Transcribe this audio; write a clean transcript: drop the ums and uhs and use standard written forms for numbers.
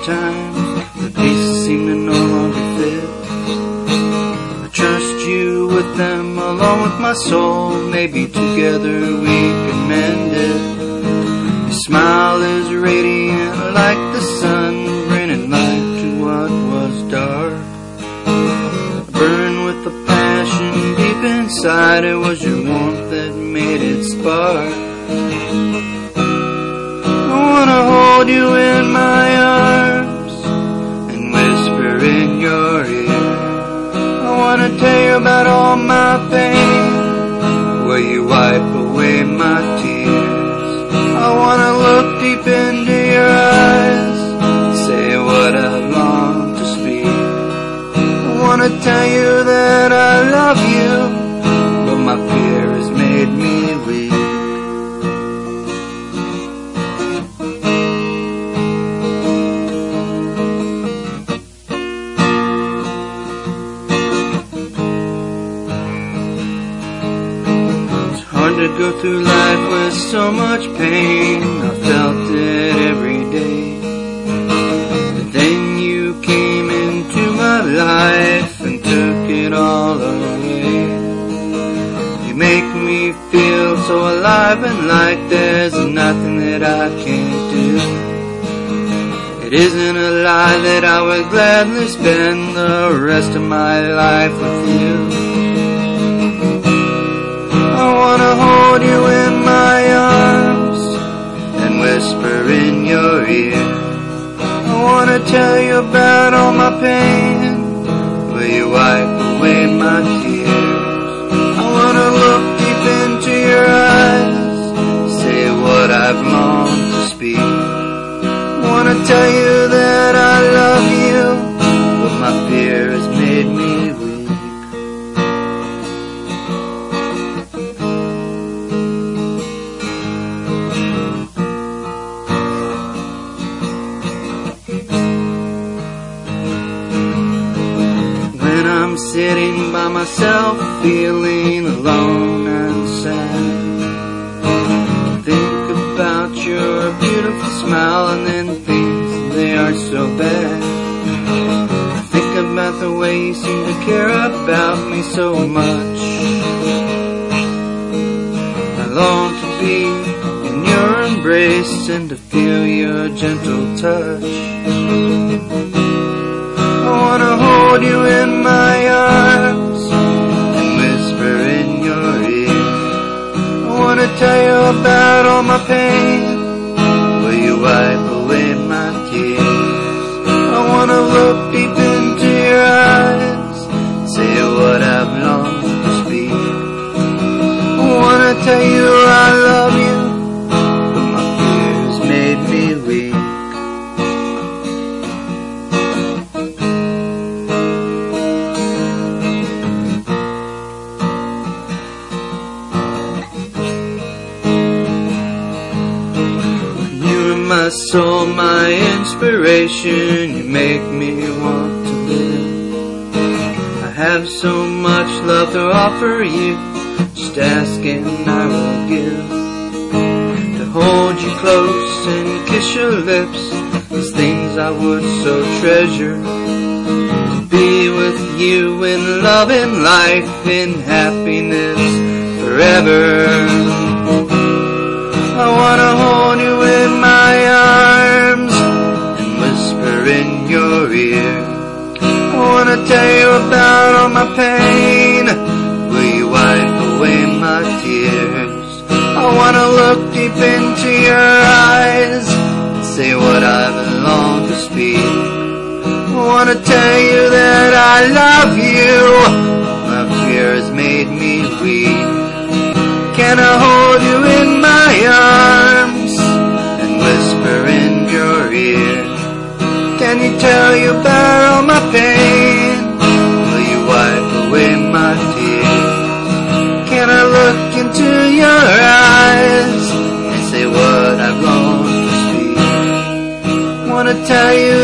times the pieces seem to no longer fit. I trust you with them along with my soul. Maybe together we can mend it. Your smile is radiant like the sun, bringing light to what was dark. I burn with the passion deep inside. It was your warmth that made it spark. I wanna hold you in my arms and whisper in your ear. I wanna tell you about all my pain, where you wipe away my tears. I wanna look deep into your eyes, say what I long to speak. I wanna tell you that I love you, but my fear has made me weak. Hard to go through life with so much pain. I felt it every day. But then you came into my life and took it all away. You make me feel so alive and like there's nothing that I can't do. It isn't a lie that I would gladly spend the rest of my life with you. I wanna hold you in my arms and whisper in your ear. I wanna tell you about all my pain, will you wipe away my tears. I wanna look deep into your eyes, say what I've longed to speak. I wanna tell you that I love you, but my fear has made me weak. Sitting by myself, feeling alone and sad. Think about your beautiful smile and then things, they are so bad. Think about the way you seem to care about me so much. I long to be in your embrace and to feel your gentle touch. I wanna hold you in my arms and whisper in your ear. I wanna tell you about all my pain, will you wipe away my tears. I wanna look deep into your eyes, say what I've longed to speak. I wanna tell you I love you, but my fears made me weak. My soul, my inspiration, you make me want to live. I have so much love to offer you, just ask and I will give. To hold you close and kiss your lips, these things I would so treasure. To be with you in love and life, in happiness forever. I wanna hold you in my arms and whisper in your ear. I wanna tell you about all my pain, will you wipe away my tears. I wanna look deep into your eyes and say what I've longed to speak. I wanna tell you that I love you, my fear has made me weak. Can I hold you in my arms and whisper in your ear? Can you tell you about all my pain, will you wipe away my tears. Can I look into your eyes and say what I've longed to speak. Wanna tell you